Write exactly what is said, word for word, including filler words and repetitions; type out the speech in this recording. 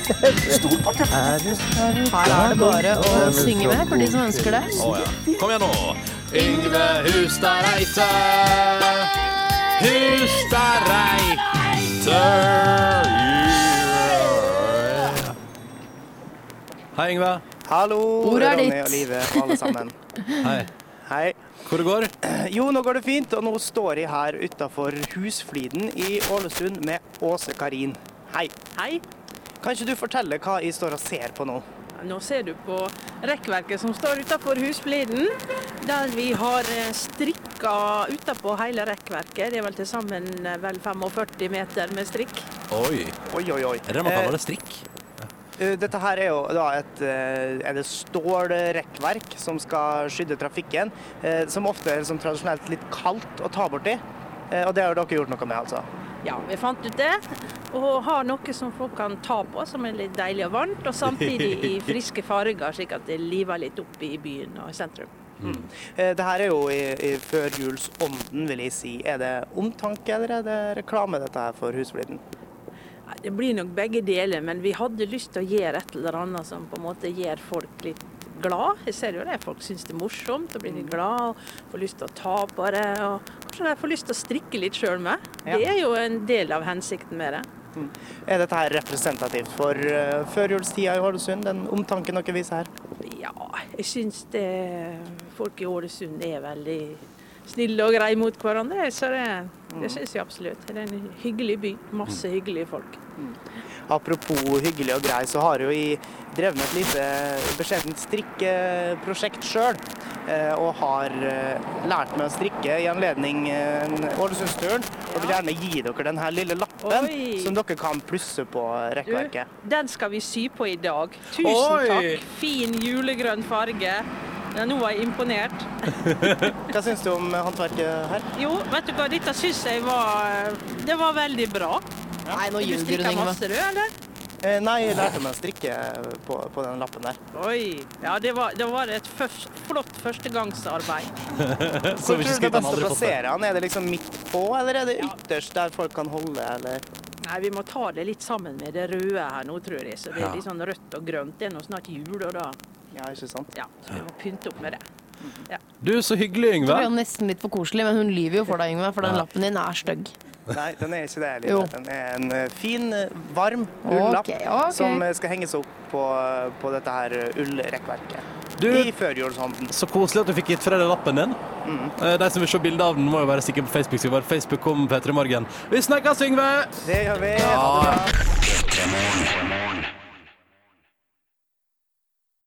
Storparten. Her er det bare å synge med for de som ønsker det. Å ja. Kom igjen nå. Yngve Hustad Reite. Hustad Reite. Hei, Yngve. Hallo, Hvor er Ronny ditt? og Live, alle sammen. Hei. Hei. Hvor det går? Jo, nå går det fint, og nå står jeg her utenfor Husfliden i Ålesund med Åse Karin. Hei. Hei, Kan ikke du fortelle hva jeg står og ser på nå? nå ser du på rekkverket som står utenfor Husfliden, der vi har eh, strikka utenpå hele rekkverket. Det er vel til sammen eh, vel førtifem meter med strikk. Oi. Oi, oi, oi. Er det man kaller det strikk? Eh, Dette her er jo da et eh, er det stålrekkverk som skal skydde trafikken, eh, som ofte er som tradisjonelt litt kaldt å ta bort i. Eh, Og det har dere gjort noe med, altså. Ja, vi fant ut det, og har noe som folk kan ta på, som er litt deilig og varmt, og samtidig i friske farger, slik at det liver litt opp i byen og sentrum. Eh, Det her er jo i, i førjulsånden, vil jeg si. Er det omtanke, eller er det reklame, dette her for Husfliden? Nei, det blir nok begge deler, men vi hadde lyst til å gjøre et eller annet som på en måte gjør folk litt glad. Jeg ser jo det, folk synes det er morsomt, og blir litt glad, og får lyst til å ta på det, og kanskje de får lyst til å strikke litt selv med. Ja. Det er jo en del av hensikten med det. Er dette her representativt for uh, førjulstida i Ålesund, den omtanken dere viser her? Ja, jeg synes det, folk i Ålesund er veldig snille og greie mot hverandre, så det, det synes jeg absolutt. Det er en hyggelig by, masse hyggelige folk. Apropos hyggelig og grei, så har jo jeg drevet med et lite beskjedent strikkeprosjekt selv, eh, og har eh, lært meg å strikke i anledning eh, Ålesundsturen, og vil gjerne gi dere denne lille lappen Oi. som dere kan plusse på rekkverket. Du, den skal vi sy på i dag. Tusen Oi. takk. Fin julegrønn farge. Ja, nå var jeg imponert. Hva synes du om håndverket her? Jo, vet du hva, dette synes jeg var, det var veldig bra. Nei, nå Du ljuger strikker hun, Yngve. masse du, eller? Eh, nei, jeg lærte meg å strikke på, på den lappen der. Oi, ja, det var, det var et først, flott førstegangsarbeid. Så Hvor vi ikke tror du det er skritt best han å aldri fått det. plassere han? Er det liksom midt på, eller er det ytterst der folk kan holde, eller? Nei, vi må ta det litt sammen med det røde her nå, tror jeg. Så det Ja. er litt sånn rødt og grønt. Det er nå snart jul, og da, Ja, ikke sant? ja, så vi må pynte opp med det. Ja. Du, så hyggelig, Det Yngve. blir jo nesten litt for koselig, men hun lyver jo for deg, Yngve, for den Ja. lappen din er stygg. Nei, den er ikke det, Jo. Liv. Den er en eh, fin, eh, varm ullapp Ok, ok. som eh, skal henges opp på, på dette her eh, ullrekkverket. Du, I førjulshånden. så koselig at du fikk gitt fra deg lappen din. Eh, De som vil se bilder av den, må jo være sikre på Facebook. Så bare Facebook kom P tre Morgen. Vi snakkes, Yngve! Det gjør vi. Ha det bra.